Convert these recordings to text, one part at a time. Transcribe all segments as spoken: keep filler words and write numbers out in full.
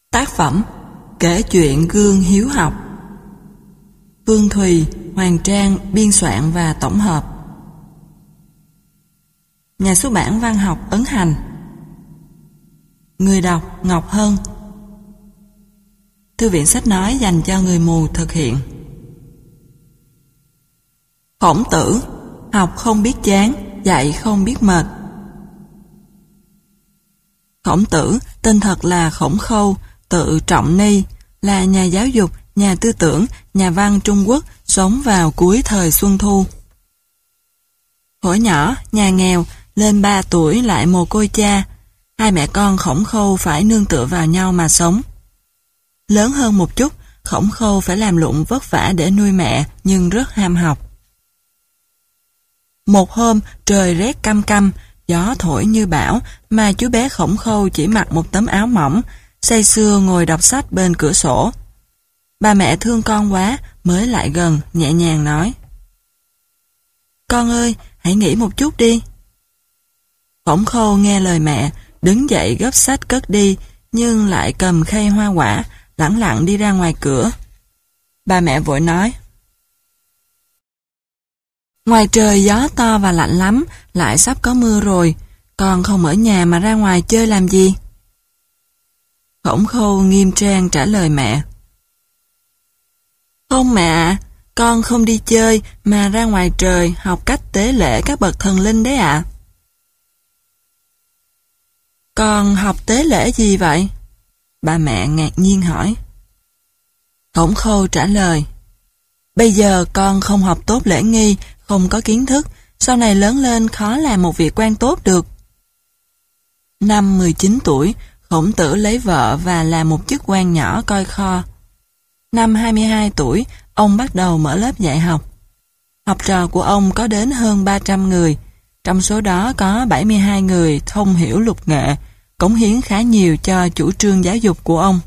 Tác phẩm Kể chuyện gương hiếu học. Phương Thùy, Hoàng Trang biên soạn và tổng hợp. Nhà xuất bản Văn học Ấn Hành. Người đọc Ngọc Hân. Thư viện sách nói dành cho người mù thực hiện. Khổng Tử, học không biết chán, dạy không biết mệt. Khổng Tử, tên thật là Khổng Khâu, tự Trọng Ni, là nhà giáo dục, nhà tư tưởng, nhà văn Trung Quốc, sống vào cuối thời Xuân Thu. Hồi nhỏ, nhà nghèo, lên ba tuổi lại mồ côi cha, hai mẹ con Khổng Khâu phải nương tựa vào nhau mà sống. Lớn hơn một chút, Khổng Khâu phải làm lụng vất vả để nuôi mẹ, nhưng rất ham học. Một hôm, trời rét căm căm, gió thổi như bão, mà chú bé Khổng Khâu chỉ mặc một tấm áo mỏng, say sưa ngồi đọc sách bên cửa sổ. Bà mẹ thương con quá, mới lại gần, nhẹ nhàng nói: "Con ơi, hãy nghỉ một chút đi." Khổng Khâu nghe lời mẹ, đứng dậy gấp sách cất đi, nhưng lại cầm khay hoa quả, lẳng lặng đi ra ngoài cửa. Bà mẹ vội nói: "Ngoài trời gió to và lạnh lắm, lại sắp có mưa rồi, con không ở nhà mà ra ngoài chơi làm gì?" Khổng Khâu nghiêm trang trả lời mẹ: "Không mẹ ạ, con không đi chơi mà ra ngoài trời học cách tế lễ các bậc thần linh đấy ạ." "Con học tế lễ gì vậy?" Bà mẹ ngạc nhiên hỏi. Khổng Khâu trả lời: "Bây giờ con không học tốt lễ nghi, không có kiến thức, sau này lớn lên khó làm một việc quan tốt được." Năm mười chín tuổi, Khổng Tử lấy vợ và làm một chức quan nhỏ coi kho. Năm hai mươi hai tuổi, ông bắt đầu mở lớp dạy học. Học trò của ông có đến hơn ba trăm người, trong số đó có bảy mươi hai người thông hiểu lục nghệ, cống hiến khá nhiều cho chủ trương giáo dục của ông.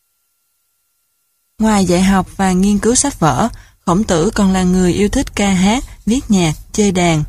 Ngoài dạy học và nghiên cứu sách vở, Khổng Tử còn là người yêu thích ca hát, viết nhạc, chơi đàn.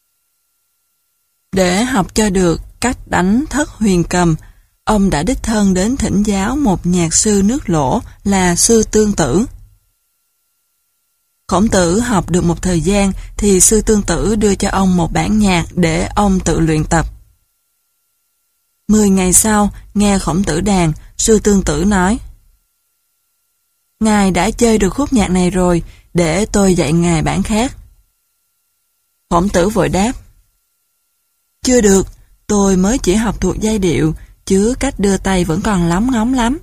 Để học cho được cách đánh thất huyền cầm, ông đã đích thân đến thỉnh giáo một nhạc sư nước Lỗ là Sư Tương Tử. Khổng Tử học được một thời gian thì Sư Tương Tử đưa cho ông một bản nhạc để ông tự luyện tập. Mười ngày sau, nghe Khổng Tử đàn, Sư Tương Tử nói: "Ngài đã chơi được khúc nhạc này rồi, để tôi dạy ngài bản khác." Khổng Tử vội đáp: "Chưa được, tôi mới chỉ học thuộc giai điệu, chứ cách đưa tay vẫn còn lóng ngóng lắm."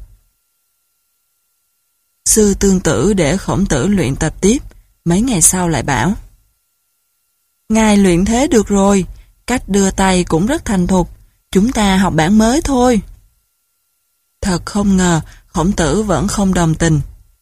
Sư Tương Tử để Khổng Tử luyện tập tiếp, mấy ngày sau lại bảo: "Ngài luyện thế được rồi, cách đưa tay cũng rất thành thục, chúng ta học bản mới thôi." Thật không ngờ, Khổng Tử vẫn không đồng tình.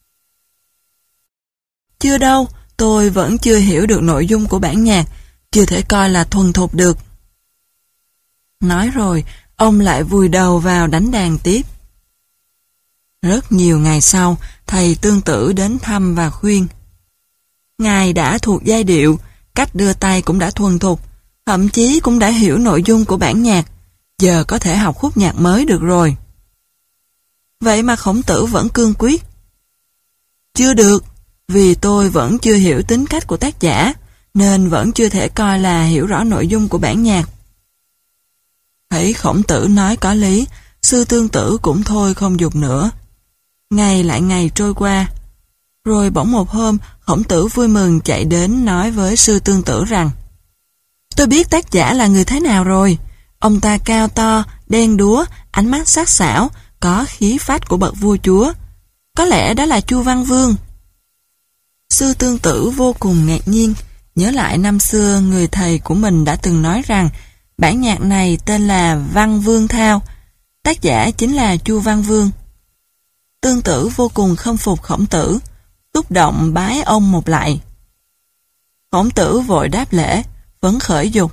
"Chưa đâu, tôi vẫn chưa hiểu được nội dung của bản nhạc, chưa thể coi là thuần thục được." Nói rồi, ông lại vùi đầu vào đánh đàn tiếp. Rất nhiều ngày sau, thầy Tương Tử đến thăm và khuyên: "Ngài đã thuộc giai điệu, cách đưa tay cũng đã thuần thục, thậm chí cũng đã hiểu nội dung của bản nhạc, giờ có thể học khúc nhạc mới được rồi." Vậy mà Khổng Tử vẫn cương quyết: "Chưa được, vì tôi vẫn chưa hiểu tính cách của tác giả, nên vẫn chưa thể coi là hiểu rõ nội dung của bản nhạc." Thấy Khổng Tử nói có lý, Sư Tương Tử cũng thôi không dục nữa. Ngày lại ngày trôi qua. Rồi bỗng một hôm, Khổng Tử vui mừng chạy đến nói với Sư Tương Tử rằng: "Tôi biết tác giả là người thế nào rồi. Ông ta cao to, đen đúa, ánh mắt sắc sảo, có khí phách của bậc vua chúa. Có lẽ đó là Chu Văn Vương." Sư Tương Tử vô cùng ngạc nhiên, nhớ lại năm xưa người thầy của mình đã từng nói rằng bản nhạc này tên là Văn Vương Thao, tác giả chính là Chu Văn Vương. Tương Tử vô cùng khâm phục Khổng Tử, xúc động bái ông một lạy. Khổng Tử vội đáp lễ, phấn khởi dục: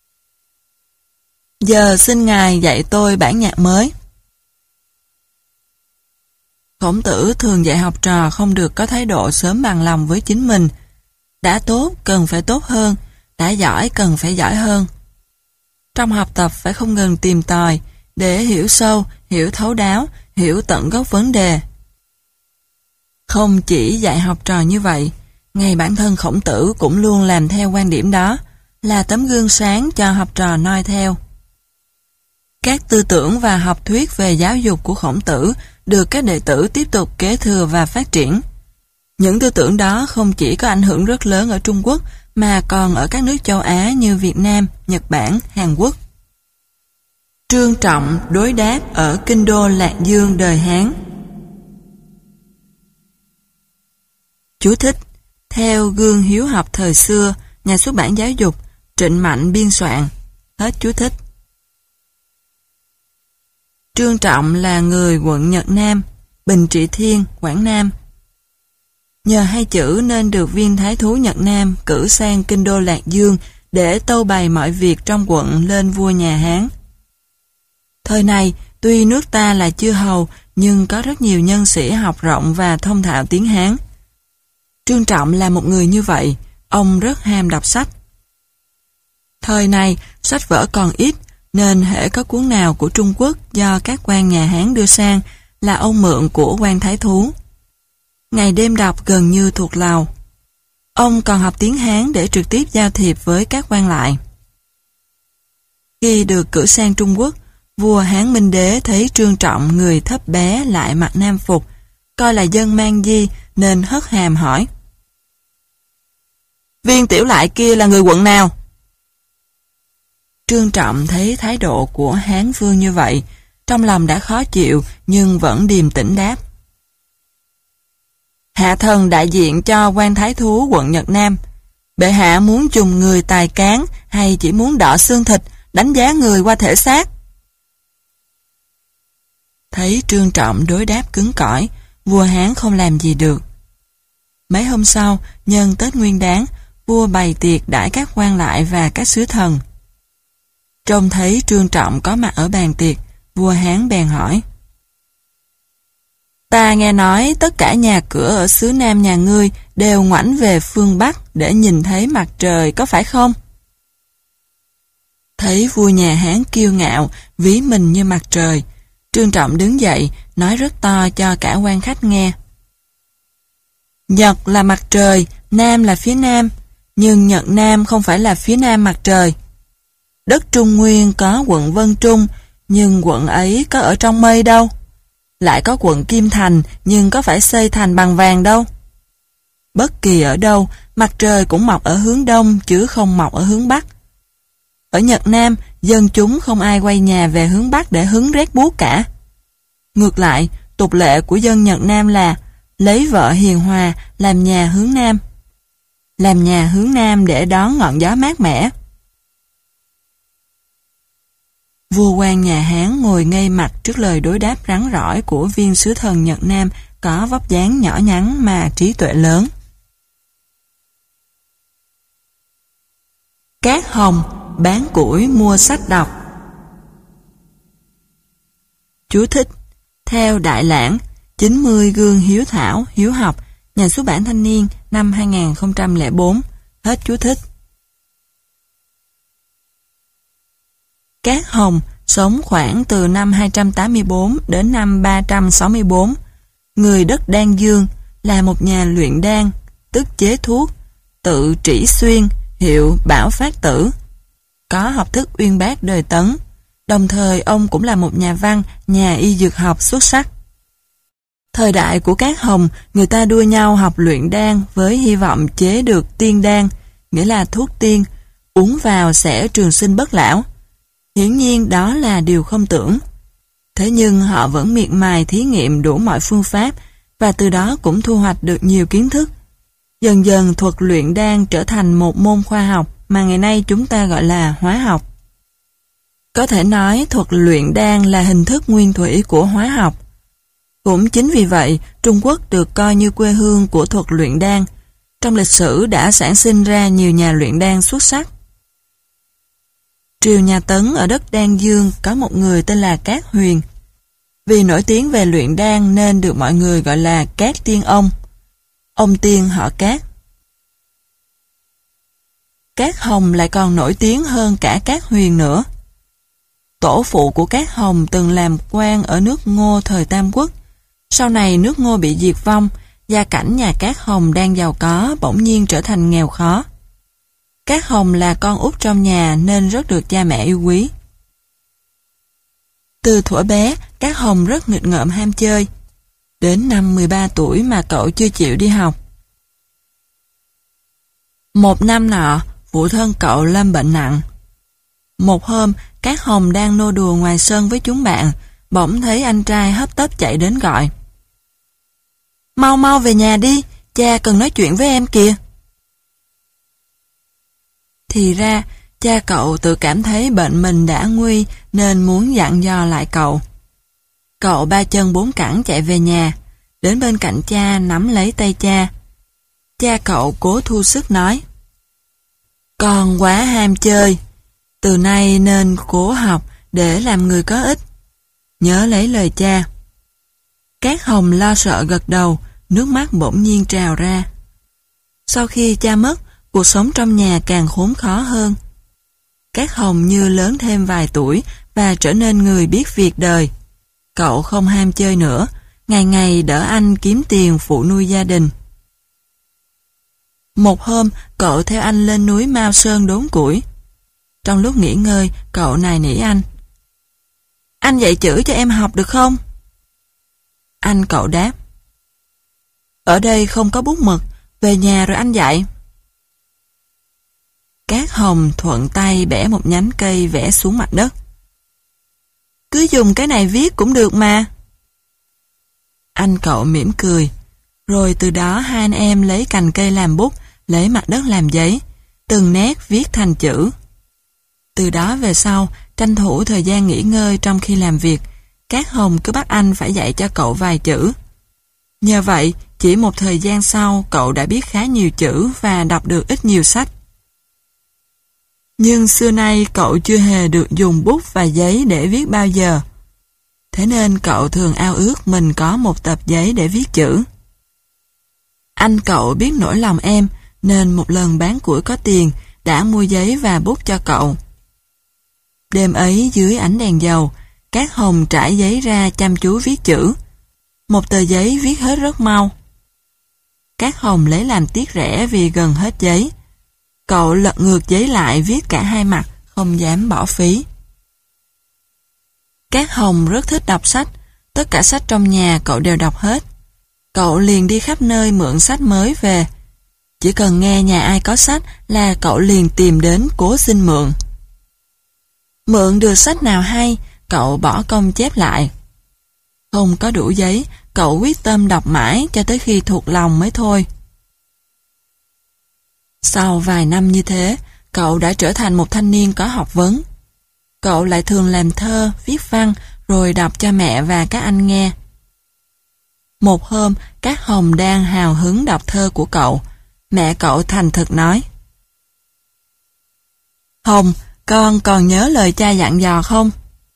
"Giờ xin ngài dạy tôi bản nhạc mới." Khổng Tử thường dạy học trò không được có thái độ sớm bằng lòng với chính mình. Đã tốt cần phải tốt hơn, đã giỏi cần phải giỏi hơn. Trong học tập phải không ngừng tìm tòi, để hiểu sâu, hiểu thấu đáo, hiểu tận gốc vấn đề. Không chỉ dạy học trò như vậy, ngay bản thân Khổng Tử cũng luôn làm theo quan điểm đó, là tấm gương sáng cho học trò noi theo. Các tư tưởng và học thuyết về giáo dục của Khổng Tử được các đệ tử tiếp tục kế thừa và phát triển. Những tư tưởng đó không chỉ có ảnh hưởng rất lớn ở Trung Quốc mà còn ở các nước châu Á như Việt Nam, Nhật Bản, Hàn Quốc. Trương Trọng đối đáp ở Kinh đô Lạc Dương đời Hán. Chú thích: theo gương hiếu học thời xưa, nhà xuất bản giáo dục, Trịnh Mạnh biên soạn. Hết chú thích. Trương Trọng là người quận Nhật Nam, Bình Trị Thiên, Quảng Nam. Nhờ hai chữ nên được viên thái thú Nhật Nam cử sang Kinh đô Lạc Dương để tâu bày mọi việc trong quận lên vua nhà Hán. Thời này, tuy nước ta là chư hầu, nhưng có rất nhiều nhân sĩ học rộng và thông thạo tiếng Hán. Trương Trọng là một người như vậy, ông rất ham đọc sách. Thời này, sách vở còn ít, nên hễ có cuốn nào của Trung Quốc do các quan nhà Hán đưa sang là ông mượn của quan thái thú. Ngày đêm đọc gần như thuộc lòng. Ông còn học tiếng Hán để trực tiếp giao thiệp với các quan lại. Khi được cử sang Trung Quốc, vua Hán Minh Đế thấy Trương Trọng người thấp bé lại mặc nam phục, coi là dân mang di nên hất hàm hỏi: viên tiểu lại kia là người quận nào? Trương Trọng thấy thái độ của Hán vương như vậy, trong lòng đã khó chịu nhưng vẫn điềm tĩnh đáp: hạ thần đại diện cho quan thái thú quận Nhật Nam. Bệ hạ muốn dùng người tài cán hay chỉ muốn đọ xương thịt, đánh giá người qua thể xác? Thấy Trương Trọng đối đáp cứng cỏi, vua Hán không làm gì được. Mấy hôm sau, nhân Tết Nguyên Đán, vua bày tiệc đãi các quan lại và các sứ thần. Trông thấy Trương Trọng có mặt ở bàn tiệc, vua Hán bèn hỏi: ta nghe nói tất cả nhà cửa ở xứ Nam nhà ngươi đều ngoảnh về phương Bắc để nhìn thấy mặt trời, có phải không? Thấy vua nhà Hán kiêu ngạo, ví mình như mặt trời, Trương Trọng đứng dậy, nói rất to cho cả quan khách nghe: Nhật là mặt trời, Nam là phía Nam, nhưng Nhật Nam không phải là phía Nam mặt trời. Đất Trung Nguyên có quận Vân Trung, nhưng quận ấy có ở trong mây đâu. Lại có quận Kim Thành, nhưng có phải xây thành bằng vàng đâu. Bất kỳ ở đâu, mặt trời cũng mọc ở hướng Đông chứ không mọc ở hướng Bắc. Ở Nhật Nam, dân chúng không ai quay nhà về hướng Bắc để hứng rét buốt cả. Ngược lại, tục lệ của dân Nhật Nam là lấy vợ hiền hòa, làm nhà hướng Nam. Làm nhà hướng Nam để đón ngọn gió mát mẻ. Vua quan nhà Hán ngồi ngây mặt trước lời đối đáp rắn rỏi của viên sứ thần Nhật Nam có vóc dáng nhỏ nhắn mà trí tuệ lớn. Cát Hồng bán củi mua sách đọc. Chú thích: theo Đại Lãng, chín mươi gương hiếu thảo, hiếu học, nhà xuất bản Thanh niên, năm hai nghìn không trăm lẻ bốn. Hết chú thích. Cát Hồng sống khoảng từ năm hai trăm tám mươi tư đến năm ba trăm sáu mươi tư, người đất Đan Dương, là một nhà luyện đan, tức chế thuốc, tự Trĩ Xuyên, hiệu Bảo Phát Tử. Có học thức uyên bác đời Tấn, đồng thời ông cũng là một nhà văn, nhà y dược học xuất sắc. Thời đại của Cát Hồng, người ta đua nhau học luyện đan với hy vọng chế được tiên đan, nghĩa là thuốc tiên, uống vào sẽ trường sinh bất lão. Hiển nhiên đó là điều không tưởng. Thế nhưng họ vẫn miệt mài thí nghiệm đủ mọi phương pháp và từ đó cũng thu hoạch được nhiều kiến thức. Dần dần thuật luyện đan trở thành một môn khoa học mà ngày nay chúng ta gọi là hóa học. Có thể nói thuật luyện đan là hình thức nguyên thủy của hóa học. Cũng chính vì vậy, Trung Quốc được coi như quê hương của thuật luyện đan. Trong lịch sử đã sản sinh ra nhiều nhà luyện đan xuất sắc. Triều nhà Tấn ở đất Đan Dương có một người tên là Cát Huyền. Vì nổi tiếng về luyện đan nên được mọi người gọi là Cát Tiên Ông. Ông tiên họ Cát. Cát Hồng lại còn nổi tiếng hơn cả Cát Huyền nữa. tổ phụ của Cát Hồng từng làm quan ở nước Ngô thời Tam Quốc. Sau này nước Ngô bị diệt vong, gia cảnh nhà Cát Hồng đang giàu có bỗng nhiên trở thành nghèo khó. Cát Hồng là con út trong nhà nên rất được cha mẹ yêu quý. Từ thuở bé, Cát Hồng rất nghịch ngợm ham chơi. Đến năm mười ba tuổi mà cậu chưa chịu đi học. Một năm nọ, phụ thân cậu lâm bệnh nặng. Một hôm, Cát Hồng đang nô đùa ngoài sân với chúng bạn, bỗng thấy anh trai hấp tấp chạy đến gọi. Mau mau về nhà đi, cha cần nói chuyện với em kìa. Thì ra, cha cậu tự cảm thấy bệnh mình đã nguy nên muốn dặn dò lại cậu. Cậu ba chân bốn cẳng chạy về nhà, đến bên cạnh cha nắm lấy tay cha. Cha cậu cố thu sức nói. Con quá ham chơi, từ nay nên cố học để làm người có ích. Nhớ lấy lời cha. Cát Hồng lo sợ gật đầu, nước mắt bỗng nhiên trào ra. Sau khi cha mất, cuộc sống trong nhà càng khốn khó hơn. Cát Hồng như lớn thêm vài tuổi và trở nên người biết việc đời. Cậu không ham chơi nữa, ngày ngày đỡ anh kiếm tiền phụ nuôi gia đình. Một hôm, cậu theo anh lên núi Mao Sơn đốn củi. Trong lúc nghỉ ngơi, cậu nài nỉ anh. Anh dạy chữ cho em học được không? Anh cậu đáp. Ở đây không có bút mực, về nhà rồi anh dạy. Cát Hồng thuận tay bẻ một nhánh cây vẽ xuống mặt đất. Cứ dùng cái này viết cũng được mà. Anh cậu mỉm cười. Rồi từ đó hai anh em lấy cành cây làm bút, lấy mặt đất làm giấy, từng nét viết thành chữ. Từ đó về sau, tranh thủ thời gian nghỉ ngơi trong khi làm việc, Cát Hồng cứ bắt anh phải dạy cho cậu vài chữ. Nhờ vậy, chỉ một thời gian sau, cậu đã biết khá nhiều chữ và đọc được ít nhiều sách. Nhưng xưa nay cậu chưa hề được dùng bút và giấy để viết bao giờ. Thế nên cậu thường ao ước mình có một tập giấy để viết chữ. Anh cậu biết nỗi lòng em, nên một lần bán củi có tiền, đã mua giấy và bút cho cậu. Đêm ấy dưới ánh đèn dầu, Cát Hồng trải giấy ra chăm chú viết chữ. Một tờ giấy viết hết rất mau. Cát Hồng lấy làm tiếc rẻ vì gần hết giấy. Cậu lật ngược giấy lại viết cả hai mặt, không dám bỏ phí. Cát Hồng rất thích đọc sách, tất cả sách trong nhà cậu đều đọc hết. Cậu liền đi khắp nơi mượn sách mới về. Chỉ cần nghe nhà ai có sách là cậu liền tìm đến cố xin mượn. Mượn được sách nào hay, cậu bỏ công chép lại. Không có đủ giấy, cậu quyết tâm đọc mãi cho tới khi thuộc lòng mới thôi. Sau vài năm như thế, cậu đã trở thành một thanh niên có học vấn. Cậu lại thường làm thơ, viết văn, rồi đọc cho mẹ và các anh nghe. Một hôm, Cát Hồng đang hào hứng đọc thơ của cậu. Mẹ cậu thành thực nói. Hồng, con còn nhớ lời cha dặn dò không?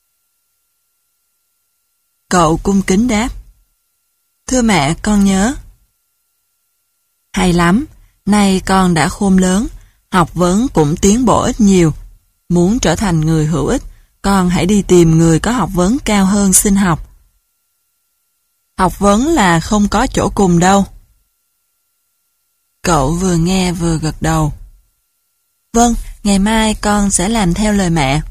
Cậu cung kính đáp. Thưa mẹ, con nhớ. Hay lắm, nay con đã khôn lớn, học vấn cũng tiến bộ ít nhiều. Muốn trở thành người hữu ích, con hãy đi tìm người có học vấn cao hơn xin học. Học vấn là không có chỗ cùng đâu. Cậu vừa nghe vừa gật đầu. Vâng, ngày mai con sẽ làm theo lời mẹ.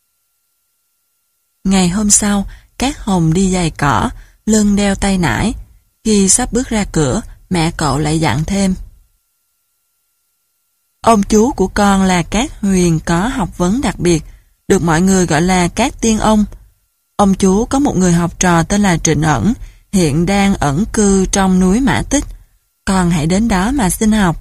Ngày hôm sau, Cát Hồng đi giày cỏ, lưng đeo tay nải. Khi sắp bước ra cửa, mẹ cậu lại dặn thêm. Ông chú của con là Cát Huyền có học vấn đặc biệt, được mọi người gọi là Cát Tiên Ông. Ông chú có một người học trò tên là Trịnh Ẩn, hiện đang ẩn cư trong núi Mã Tích. Con hãy đến đó mà xin học.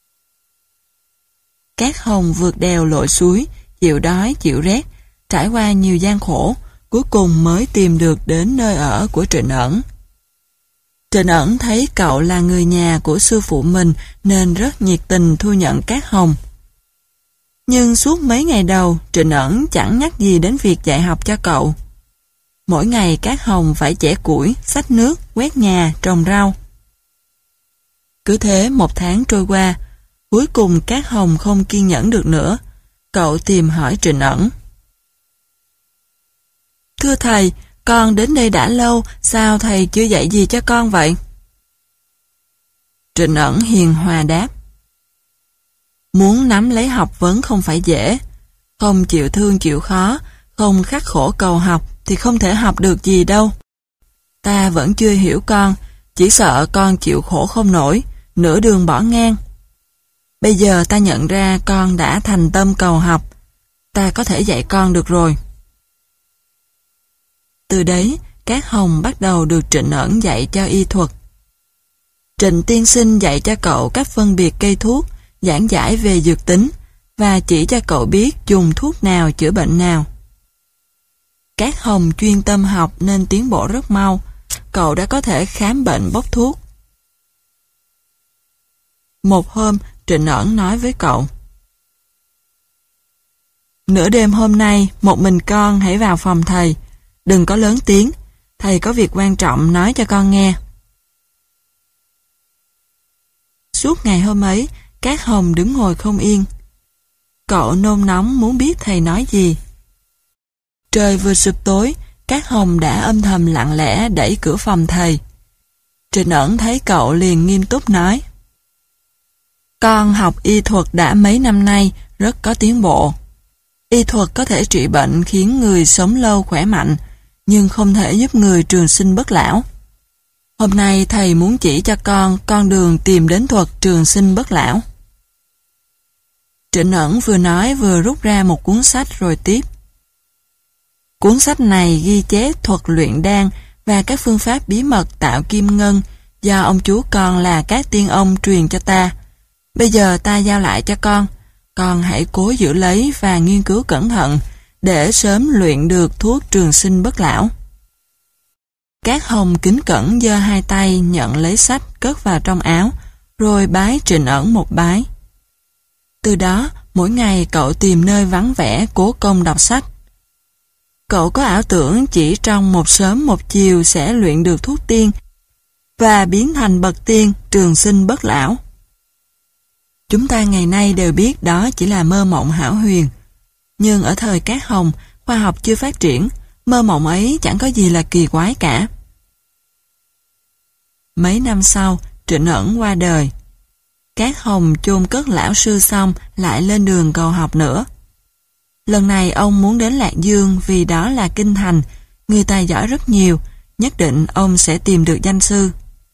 Cát Hồng vượt đèo lội suối, chịu đói, chịu rét, trải qua nhiều gian khổ, cuối cùng mới tìm được đến nơi ở của Trịnh Ẩn. Trịnh Ẩn thấy cậu là người nhà của sư phụ mình nên rất nhiệt tình thu nhận Cát Hồng. Nhưng suốt mấy ngày đầu, Trịnh Ẩn chẳng nhắc gì đến việc dạy học cho cậu. Mỗi ngày Cát Hồng phải chẻ củi, xách nước, quét nhà, trồng rau. Cứ thế một tháng trôi qua, cuối cùng Cát Hồng không kiên nhẫn được nữa. Cậu tìm hỏi Trịnh Ẩn. Thưa thầy, con đến đây đã lâu, sao thầy chưa dạy gì cho con vậy? Trịnh Ẩn hiền hòa đáp. Muốn nắm lấy học vấn không phải dễ, không chịu thương chịu khó, không khắc khổ cầu học thì không thể học được gì đâu. Ta vẫn chưa hiểu con, chỉ sợ con chịu khổ không nổi, nửa đường bỏ ngang. Bây giờ ta nhận ra con đã thành tâm cầu học, ta có thể dạy con được rồi. Từ đấy, Cát Hồng bắt đầu được Trịnh Ẩn dạy cho y thuật. Trịnh tiên sinh dạy cho cậu cách phân biệt cây thuốc, giảng giải về dược tính, và chỉ cho cậu biết dùng thuốc nào chữa bệnh nào. Cát Hồng chuyên tâm học nên tiến bộ rất mau, cậu đã có thể khám bệnh bốc thuốc. Một hôm, Trịnh Ẩn nói với cậu. Nửa đêm hôm nay, một mình con hãy vào phòng thầy, đừng có lớn tiếng, thầy có việc quan trọng nói cho con nghe. Suốt ngày hôm ấy, Cát Hồng đứng ngồi không yên. Cậu nôn nóng muốn biết thầy nói gì. Trời vừa sụp tối, Cát Hồng đã âm thầm lặng lẽ đẩy cửa phòng thầy. Trịnh Ẩn thấy cậu liền nghiêm túc nói. Con học y thuật đã mấy năm nay, rất có tiến bộ. Y thuật có thể trị bệnh khiến người sống lâu khỏe mạnh, nhưng không thể giúp người trường sinh bất lão. Hôm nay thầy muốn chỉ cho con con đường tìm đến thuật trường sinh bất lão. Trịnh Ẩn vừa nói vừa rút ra một cuốn sách rồi tiếp. Cuốn sách này ghi chép thuật luyện đan và các phương pháp bí mật tạo kim ngân do ông chú con là Cát Tiên Ông truyền cho ta. Bây giờ ta giao lại cho con, con hãy cố giữ lấy và nghiên cứu cẩn thận để sớm luyện được thuốc trường sinh bất lão. Cát Hồng kính cẩn giơ hai tay nhận lấy sách cất vào trong áo, rồi bái Trịnh Ẩn một bái. Từ đó, mỗi ngày cậu tìm nơi vắng vẻ cố công đọc sách. Cậu có ảo tưởng chỉ trong một sớm một chiều sẽ luyện được thuốc tiên và biến thành bậc tiên trường sinh bất lão. Chúng ta ngày nay đều biết đó chỉ là mơ mộng hão huyền. Nhưng ở thời Cát Hồng, khoa học chưa phát triển, mơ mộng ấy chẳng có gì là kỳ quái cả. Mấy năm sau, Trịnh Ẩn qua đời. Cát Hồng chôn cất lão sư xong lại lên đường cầu học nữa. Lần này ông muốn đến Lạc Dương vì đó là kinh thành, người tài giỏi rất nhiều, nhất định ông sẽ tìm được danh sư.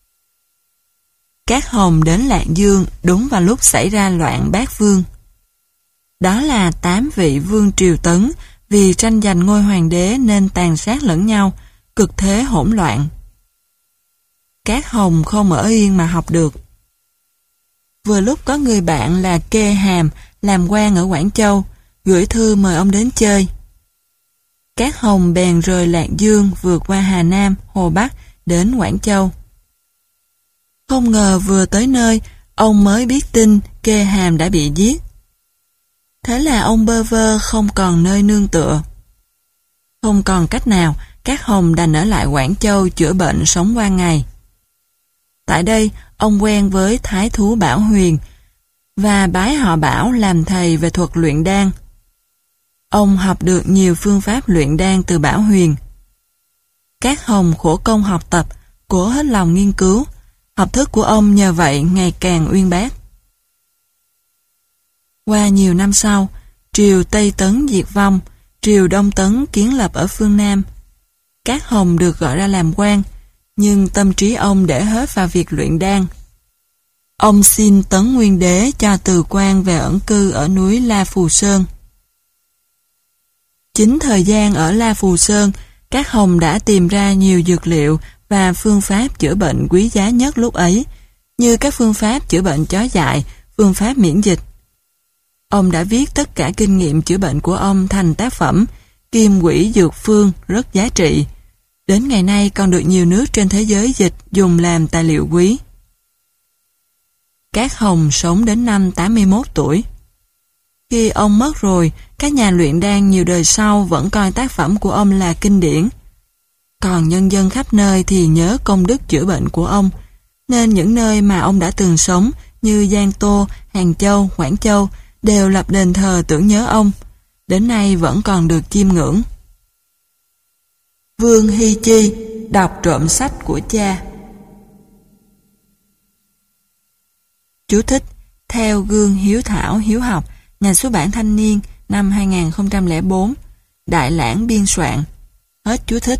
Cát Hồng đến Lạc Dương đúng vào lúc xảy ra loạn Bát Vương. Đó là tám vị vương triều Tấn vì tranh giành ngôi hoàng đế nên tàn sát lẫn nhau, cực thế hỗn loạn. Cát Hồng không ở yên mà học được. Vừa lúc có người bạn là Kê Hàm làm quan ở Quảng Châu, gửi thư mời ông đến chơi. Cát Hồng bèn rời Lạc Dương vượt qua Hà Nam, Hồ Bắc đến Quảng Châu. Không ngờ vừa tới nơi, ông mới biết tin Kê Hàm đã bị giết. Thế là ông bơ vơ không còn nơi nương tựa. Không còn cách nào, Cát Hồng đành ở lại Quảng Châu chữa bệnh sống qua ngày. Tại đây, ông quen với Thái thú Bảo Huyền và bái họ Bảo làm thầy về thuật luyện đan. Ông học được nhiều phương pháp luyện đan từ Bảo Huyền. Cát Hồng khổ công học tập, cố hết lòng nghiên cứu, học thức của ông nhờ vậy ngày càng uyên bác. Qua nhiều năm sau, triều Tây Tấn diệt vong, triều Đông Tấn kiến lập ở phương Nam. Cát Hồng được gọi ra làm quan, nhưng tâm trí ông để hết vào việc luyện đan. Ông xin Tấn Nguyên Đế cho từ quan về ẩn cư ở núi La Phù Sơn. Chính thời gian ở La Phù Sơn, Cát Hồng đã tìm ra nhiều dược liệu và phương pháp chữa bệnh quý giá nhất lúc ấy, như các phương pháp chữa bệnh chó dại, phương pháp miễn dịch. Ông đã viết tất cả kinh nghiệm chữa bệnh của ông thành tác phẩm Kim Quỷ Dược Phương rất giá trị. Đến ngày nay còn được nhiều nước trên thế giới dịch dùng làm tài liệu quý. Cát Hồng sống đến năm tám mươi mốt tuổi. Khi ông mất rồi, các nhà luyện đan nhiều đời sau vẫn coi tác phẩm của ông là kinh điển. Còn nhân dân khắp nơi thì nhớ công đức chữa bệnh của ông, nên những nơi mà ông đã từng sống như Giang Tô, Hàng Châu, Quảng Châu đều lập đền thờ tưởng nhớ ông, đến nay vẫn còn được chiêm ngưỡng. Vương Hy Chi đọc trộm sách của cha. Chú thích: theo gương hiếu thảo hiếu học, nhà xuất bản Thanh niên, năm hai nghìn không trăm lẻ bốn, Đại Lãng biên soạn. Hết chú thích.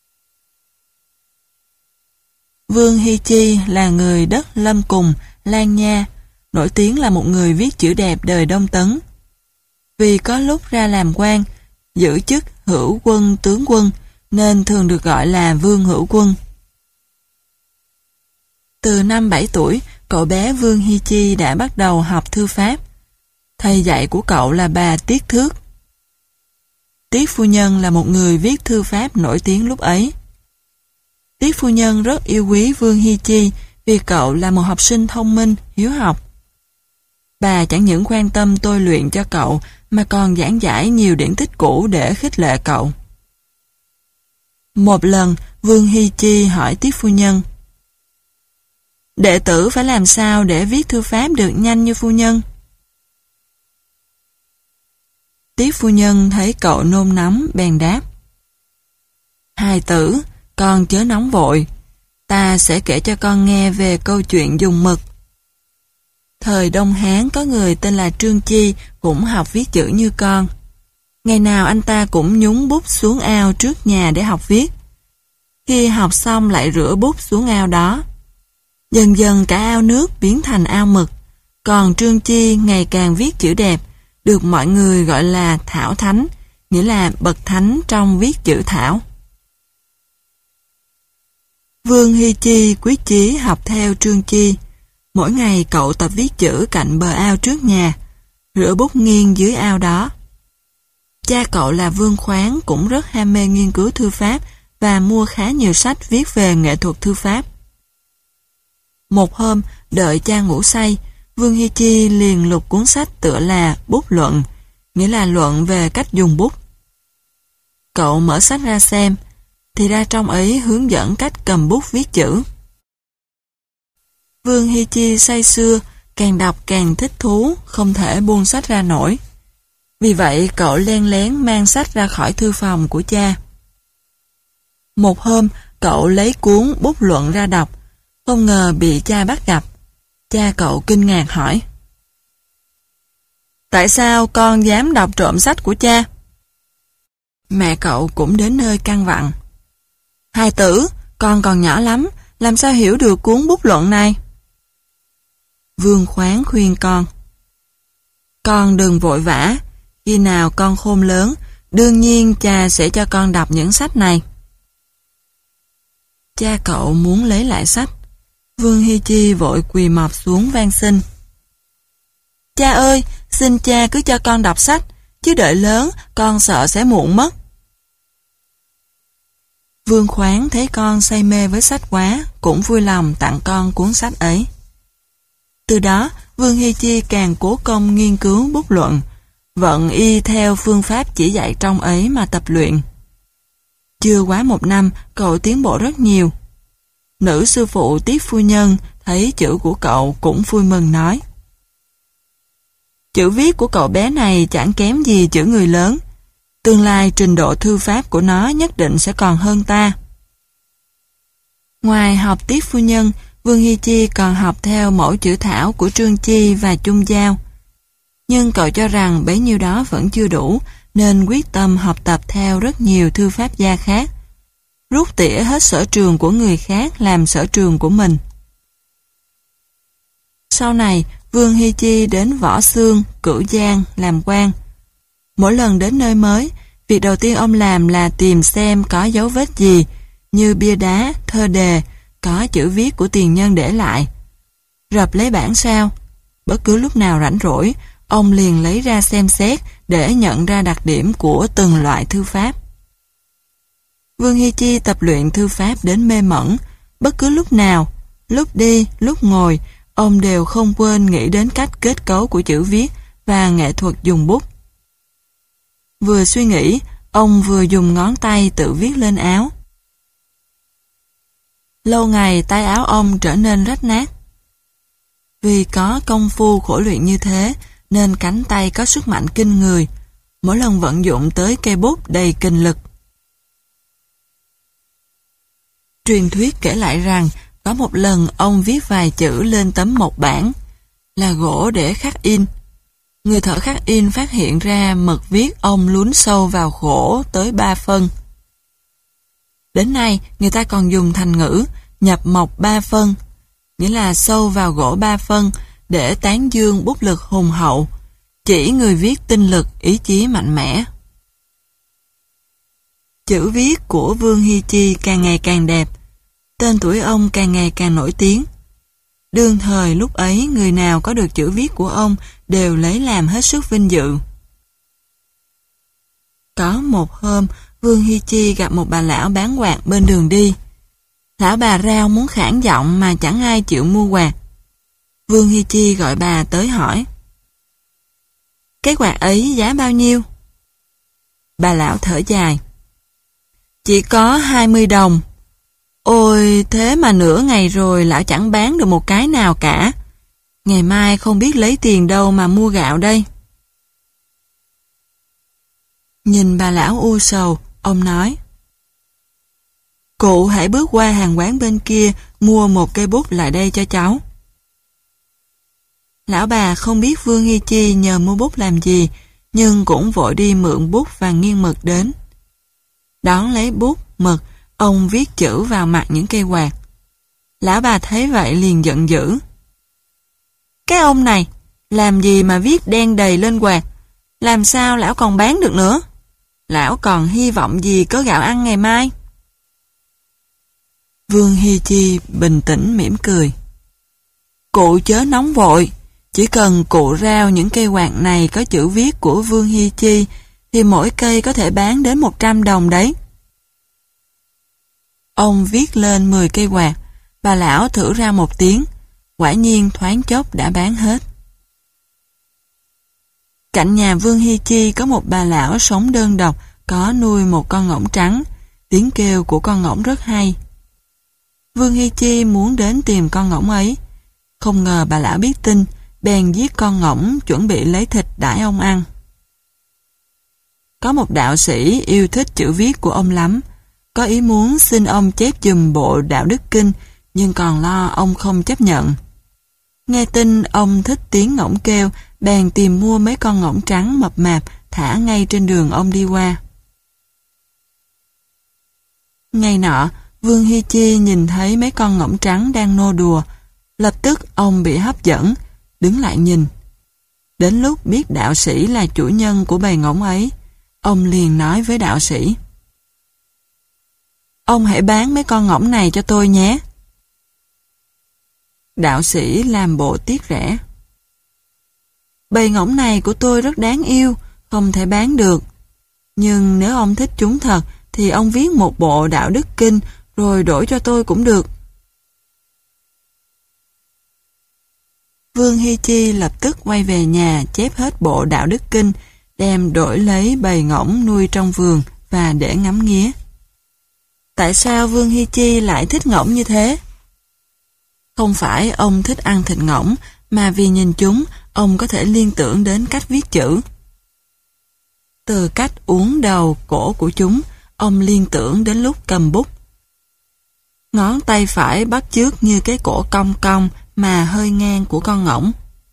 Vương Hy Chi là người đất Lâm Cùng, Lan Nha, nổi tiếng là một người viết chữ đẹp đời Đông Tấn. Vì có lúc ra làm quan, giữ chức hữu quân tướng quân, nên thường được gọi là Vương Hữu Quân. Từ năm bảy tuổi, cậu bé Vương Hy Chi đã bắt đầu học thư pháp. Thầy dạy của cậu là bà Tiết Thước. Tiết phu nhân là một người viết thư pháp nổi tiếng lúc ấy. Tiết phu nhân rất yêu quý Vương Hy Chi vì cậu là một học sinh thông minh, hiếu học. Bà chẳng những quan tâm tôi luyện cho cậu mà còn giảng giải nhiều điển tích cũ để khích lệ cậu. Một lần, Vương Hy Chi hỏi Tiết phu nhân: đệ tử phải làm sao để viết thư pháp được nhanh như phu nhân? Tiết phu nhân thấy cậu nôn nóng bèn đáp: hài tử, con chớ nóng vội, ta sẽ kể cho con nghe về câu chuyện dùng mực. Thời Đông Hán có người tên là Trương Chi cũng học viết chữ như con. Ngày nào anh ta cũng nhúng bút xuống ao trước nhà để học viết. Khi học xong lại rửa bút xuống ao đó. Dần dần cả ao nước biến thành ao mực, còn Trương Chi ngày càng viết chữ đẹp, được mọi người gọi là Thảo Thánh, nghĩa là bậc thánh trong viết chữ thảo. Vương Hy Chi quyết chí học theo Trương Chi. Mỗi ngày cậu tập viết chữ cạnh bờ ao trước nhà, rửa bút nghiêng dưới ao đó. Cha cậu là Vương Khoáng cũng rất ham mê nghiên cứu thư pháp và mua khá nhiều sách viết về nghệ thuật thư pháp. Một hôm, đợi cha ngủ say, Vương Hy Chi liền lục cuốn sách tựa là Bút Luận, nghĩa là luận về cách dùng bút. Cậu mở sách ra xem, thì ra trong ấy hướng dẫn cách cầm bút viết chữ. Vương Hy Chi say sưa, càng đọc càng thích thú, không thể buông sách ra nổi. Vì vậy cậu len lén mang sách ra khỏi thư phòng của cha. Một hôm, cậu lấy cuốn Bút Luận ra đọc, không ngờ bị cha bắt gặp. Cha cậu kinh ngạc hỏi: tại sao con dám đọc trộm sách của cha? Mẹ cậu cũng đến nơi căn vặn: hài tử, con còn nhỏ lắm, làm sao hiểu được cuốn Bút Luận này? Vương Khoáng khuyên con: con đừng vội vã, khi nào con khôn lớn, đương nhiên cha sẽ cho con đọc những sách này. Cha cậu muốn lấy lại sách. Vương Hy Chi vội quỳ mọp xuống van xin: cha ơi, xin cha cứ cho con đọc sách, chứ đợi lớn con sợ sẽ muộn mất. Vương Khoáng thấy con say mê với sách quá, cũng vui lòng tặng con cuốn sách ấy. Từ đó, Vương Hy Chi càng cố công nghiên cứu bút luận, vận y theo phương pháp chỉ dạy trong ấy mà tập luyện. Chưa quá một năm, cậu tiến bộ rất nhiều. Nữ sư phụ Tiết phu nhân thấy chữ của cậu cũng vui mừng nói: chữ viết của cậu bé này chẳng kém gì chữ người lớn. Tương lai trình độ thư pháp của nó nhất định sẽ còn hơn ta. Ngoài học Tiết phu nhân, Vương Hy Chi còn học theo mẫu chữ thảo của Trương Chi và Chung Giao. Nhưng cậu cho rằng bấy nhiêu đó vẫn chưa đủ, nên quyết tâm học tập theo rất nhiều thư pháp gia khác, rút tỉa hết sở trường của người khác làm sở trường của mình. Sau này, Vương Hy Chi đến Võ Xương, Cửu Giang làm quan. Mỗi lần đến nơi mới, việc đầu tiên ông làm là tìm xem có dấu vết gì, như bia đá, thơ đề, có chữ viết của tiền nhân để lại. Rập lấy bản sao. Bất cứ lúc nào rảnh rỗi, ông liền lấy ra xem xét để nhận ra đặc điểm của từng loại thư pháp. Vương Hy Chi tập luyện thư pháp đến mê mẩn. Bất cứ lúc nào, lúc đi, lúc ngồi, ông đều không quên nghĩ đến cách kết cấu của chữ viết và nghệ thuật dùng bút. Vừa suy nghĩ, ông vừa dùng ngón tay tự viết lên áo. Lâu ngày tay áo ông trở nên rách nát. Vì có công phu khổ luyện như thế, nên cánh tay có sức mạnh kinh người, mỗi lần vận dụng tới cây bút đầy kình lực. Truyền thuyết kể lại rằng có một lần ông viết vài chữ lên tấm mộc bản, là gỗ để khắc in. Người thợ khắc in phát hiện ra mực viết ông lún sâu vào gỗ tới ba phân. Đến nay, người ta còn dùng thành ngữ nhập mộc ba phân, nghĩa là sâu vào gỗ ba phân, để tán dương bút lực hùng hậu, chỉ người viết tinh lực, ý chí mạnh mẽ. Chữ viết của Vương Hi Chi càng ngày càng đẹp, tên tuổi ông càng ngày càng nổi tiếng. Đương thời lúc ấy, người nào có được chữ viết của ông đều lấy làm hết sức vinh dự. Có một hôm, Vương Hi Chi gặp một bà lão bán quạt bên đường đi. Lão bà rao muốn khản giọng mà chẳng ai chịu mua quạt. Vương Hi Chi gọi bà tới hỏi: "Cái quạt ấy giá bao nhiêu?" Bà lão thở dài: "Chỉ có hai mươi đồng. Ôi, thế mà nửa ngày rồi lão chẳng bán được một cái nào cả. Ngày mai không biết lấy tiền đâu mà mua gạo đây." Nhìn bà lão u sầu, ông nói: "Cụ hãy bước qua hàng quán bên kia, mua một cây bút lại đây cho cháu." Lão bà không biết Vương Hi Chi nhờ mua bút làm gì, nhưng cũng vội đi mượn bút và nghiêng mực đến. Đón lấy bút, mực, ông viết chữ vào mặt những cây quạt. Lão bà thấy vậy liền giận dữ: "Cái ông này, làm gì mà viết đen đầy lên quạt? Làm sao lão còn bán được nữa? Lão còn hy vọng gì có gạo ăn ngày mai?" Vương Hi Chi bình tĩnh mỉm cười: "Cụ chớ nóng vội, chỉ cần cụ rao những cây quạt này có chữ viết của Vương Hi Chi thì mỗi cây có thể bán đến một trăm đồng đấy." Ông viết lên mười cây quạt, bà lão thử ra một tiếng, quả nhiên thoáng chốc đã bán hết. Cạnh nhà Vương Hi Chi có một bà lão sống đơn độc, có nuôi một con ngỗng trắng, tiếng kêu của con ngỗng rất hay. Vương Hi Chi muốn đến tìm con ngỗng ấy, không ngờ bà lão biết tin, bèn giết con ngỗng chuẩn bị lấy thịt đãi ông ăn. Có một đạo sĩ yêu thích chữ viết của ông lắm, có ý muốn xin ông chép giùm bộ Đạo Đức Kinh, nhưng còn lo ông không chấp nhận. Nghe tin ông thích tiếng ngỗng kêu, bèn tìm mua mấy con ngỗng trắng mập mạp thả ngay trên đường ông đi qua. Ngày nọ, Vương Hi Chi nhìn thấy mấy con ngỗng trắng đang nô đùa, lập tức ông bị hấp dẫn, đứng lại nhìn. Đến lúc biết đạo sĩ là chủ nhân của bầy ngỗng ấy, ông liền nói với đạo sĩ: "Ông hãy bán mấy con ngỗng này cho tôi nhé." Đạo sĩ làm bộ tiếc rẻ: "Bầy ngỗng này của tôi rất đáng yêu, không thể bán được. Nhưng nếu ông thích chúng thật, thì ông viết một bộ Đạo Đức Kinh rồi đổi cho tôi cũng được." Vương Hi Chi lập tức quay về nhà chép hết bộ Đạo Đức Kinh, đem đổi lấy bầy ngỗng nuôi trong vườn và để ngắm nghía. Tại sao Vương Hi Chi lại thích ngỗng như thế? Không phải ông thích ăn thịt ngỗng, mà vì nhìn chúng, ông có thể liên tưởng đến cách viết chữ. Từ cách uốn đầu cổ của chúng, ông liên tưởng đến lúc cầm bút. Ngón tay phải bắt chước như cái cổ cong cong mà hơi ngang của con ngỗng.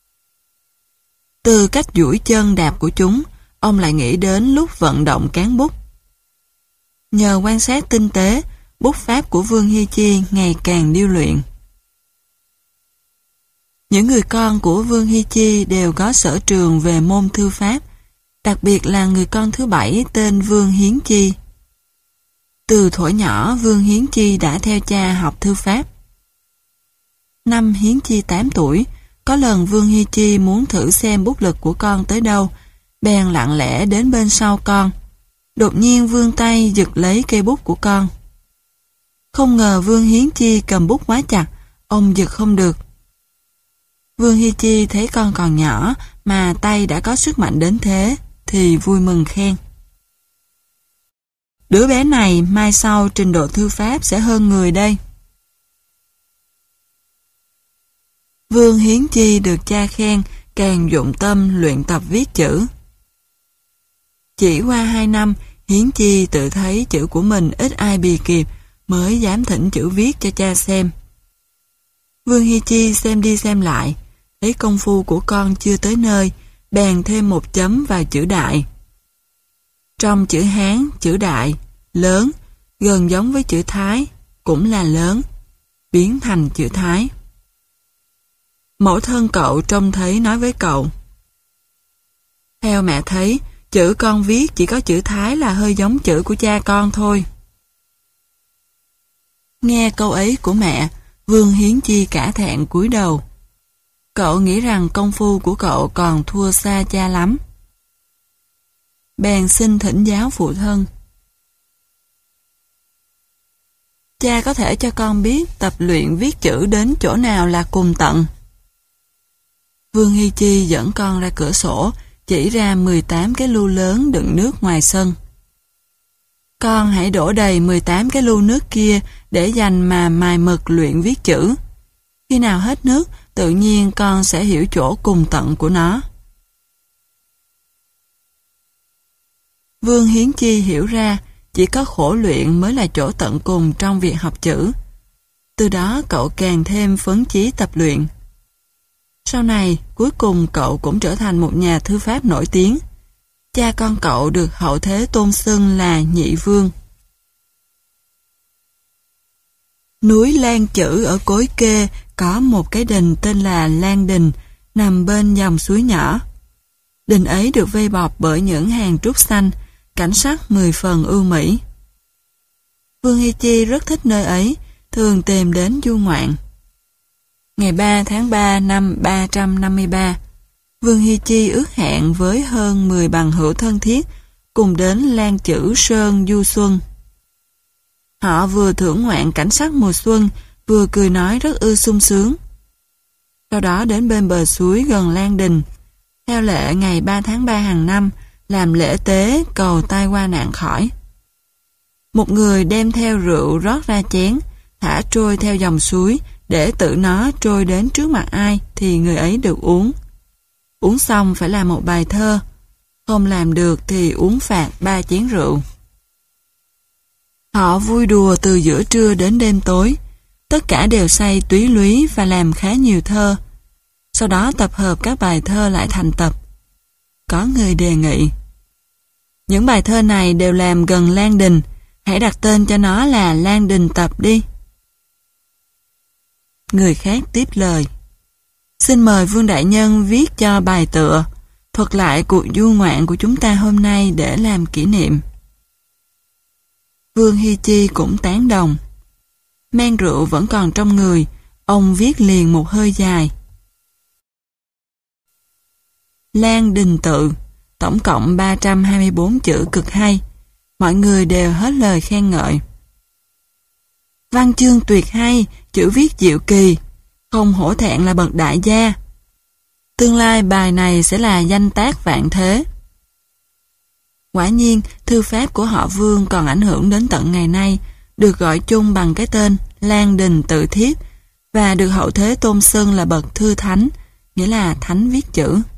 Từ cách duỗi chân đạp của chúng, ông lại nghĩ đến lúc vận động cán bút. Nhờ quan sát tinh tế, bút pháp của Vương Hi Chi ngày càng điêu luyện. Những người con của Vương Hi Chi đều có sở trường về môn thư pháp, đặc biệt là người con thứ bảy tên Vương Hiến Chi. Từ thuở nhỏ, Vương Hiến Chi đã theo cha học thư pháp. Năm Hiến Chi tám tuổi, có lần Vương Hi Chi muốn thử xem bút lực của con tới đâu, bèn lặng lẽ đến bên sau con. Đột nhiên vươn tay giật lấy cây bút của con. Không ngờ Vương Hiến Chi cầm bút quá chặt, ông giật không được. Vương Hi Chi thấy con còn nhỏ mà tay đã có sức mạnh đến thế, thì vui mừng khen: "Đứa bé này mai sau trình độ thư pháp sẽ hơn người đây." Vương Hiến Chi được cha khen, càng dụng tâm luyện tập viết chữ. Chỉ qua hai năm, Hiến Chi tự thấy chữ của mình ít ai bì kịp, mới dám thỉnh chữ viết cho cha xem. Vương Hi Chi xem đi xem lại, thấy công phu của con chưa tới nơi, bèn thêm một chấm vào chữ đại. Trong chữ Hán, chữ đại, lớn, gần giống với chữ Thái, cũng là lớn, biến thành chữ Thái. Mẫu thân cậu trông thấy nói với cậu: theo mẹ thấy, chữ con viết chỉ có chữ Thái là hơi giống chữ của cha con thôi. Nghe câu ấy của mẹ, Vương Hiến Chi cả thẹn cúi đầu. Cậu nghĩ rằng công phu của cậu còn thua xa cha lắm. Bèn xin thỉnh giáo phụ thân. Cha có thể cho con biết tập luyện viết chữ đến chỗ nào là cùng tận. Vương Hi Chi dẫn con ra cửa sổ, chỉ ra mười tám cái lu lớn đựng nước ngoài sân. Con hãy đổ đầy mười tám cái lu nước kia để dành mà mài mực luyện viết chữ. Khi nào hết nước, tự nhiên con sẽ hiểu chỗ cùng tận của nó. Vương Hiến Chi hiểu ra, chỉ có khổ luyện mới là chỗ tận cùng trong việc học chữ. Từ đó cậu càng thêm phấn chí tập luyện. Sau này, cuối cùng cậu cũng trở thành một nhà thư pháp nổi tiếng. Cha con cậu được hậu thế tôn xưng là Nhị Vương. Núi Lan Chữ ở Cối Kê có một cái đình tên là Lan Đình, nằm bên dòng suối nhỏ. Đình ấy được vây bọc bởi những hàng trúc xanh, cảnh sắc mười phần ưu mỹ. Vương Hi Chi rất thích nơi ấy, thường tìm đến du ngoạn. Ngày ba tháng ba năm ba trăm năm mươi ba, Vương Hi Chi ước hẹn với hơn mười bằng hữu thân thiết cùng đến Lan Chữ Sơn du xuân. Họ vừa thưởng ngoạn cảnh sắc mùa xuân, vừa cười nói rất ư sung sướng. Sau đó đến bên bờ suối gần Lan Đình, theo lệ ngày ba tháng ba hàng năm, làm lễ tế cầu tai qua nạn khỏi. Một người đem theo rượu rót ra chén, thả trôi theo dòng suối, để tự nó trôi đến trước mặt ai thì người ấy được uống. Uống xong phải làm một bài thơ, không làm được thì uống phạt ba chén rượu. Họ vui đùa từ giữa trưa đến đêm tối, tất cả đều say túy lúy và làm khá nhiều thơ. Sau đó tập hợp các bài thơ lại thành tập. Có người đề nghị: những bài thơ này đều làm gần Lan Đình, hãy đặt tên cho nó là Lan Đình Tập đi. Người khác tiếp lời: xin mời Vương Đại Nhân viết cho bài tựa, thuật lại cuộc du ngoạn của chúng ta hôm nay để làm kỷ niệm. Vương Hi Chi cũng tán đồng. Men rượu vẫn còn trong người, ông viết liền một hơi dài. Lan Đình Tự, tổng cộng ba trăm hai mươi bốn chữ cực hay, mọi người đều hết lời khen ngợi. Văn chương tuyệt hay, chữ viết diệu kỳ, không hổ thẹn là bậc đại gia. Tương lai bài này sẽ là danh tác vạn thế. Quả nhiên, thư pháp của họ Vương còn ảnh hưởng đến tận ngày nay, được gọi chung bằng cái tên Lan Đình Tự Thiếp và được hậu thế tôn xưng là bậc thư thánh, nghĩa là thánh viết chữ.